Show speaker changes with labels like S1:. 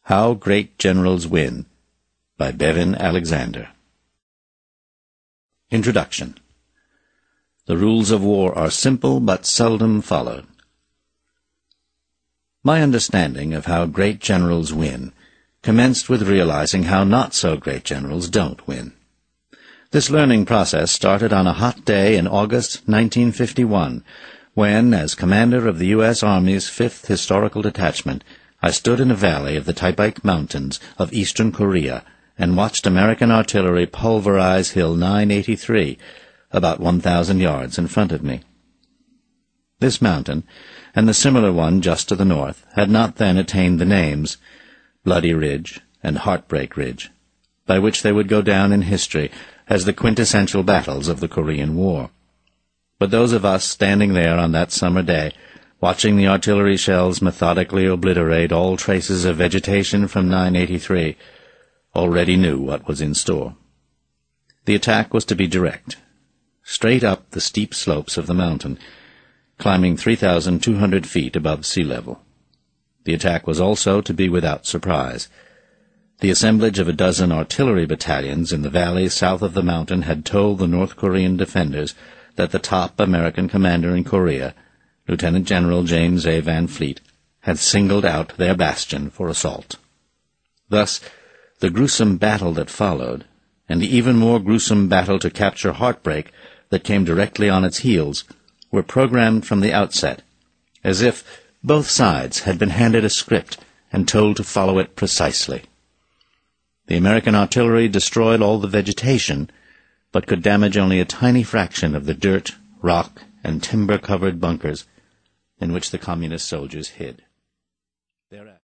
S1: How Great Generals Win by Bevin Alexander. Introduction. The rules of war are simple but seldom followed. My understanding of how great generals win commenced with realizing how not-so-great generals don't win. This learning process started on a hot day in August 1951, when, as commander of the U.S. Army's 5th Historical Detachment, I stood in a valley of the Taebaek Mountains of eastern Korea and watched American artillery pulverize Hill 983, about 1,000 yards in front of me. This mountain, and the similar one just to the north, had not then attained the names Bloody Ridge and Heartbreak Ridge, by which they would go down in history as the quintessential battles of the Korean War. But those of us standing there on that summer day, watching the artillery shells methodically obliterate all traces of vegetation from 983, already knew what was in store. The attack was to be direct, straight up the steep slopes of the mountain, climbing 3,200 feet above sea level. The attack was also to be without surprise. The assemblage of a dozen artillery battalions in the valley south of the mountain had told the North Korean defenders that the top American commander in Korea, Lieutenant General James A. Van Fleet, had singled out their bastion for assault. Thus, the gruesome battle that followed, and the even more gruesome battle to capture Heartbreak that came directly on its heels, were programmed from the outset, as if both sides had been handed a script and told to follow it precisely. The American artillery destroyed all the vegetation, but could damage only a tiny fraction of the dirt, rock, and timber-covered bunkers in which the communist soldiers hid.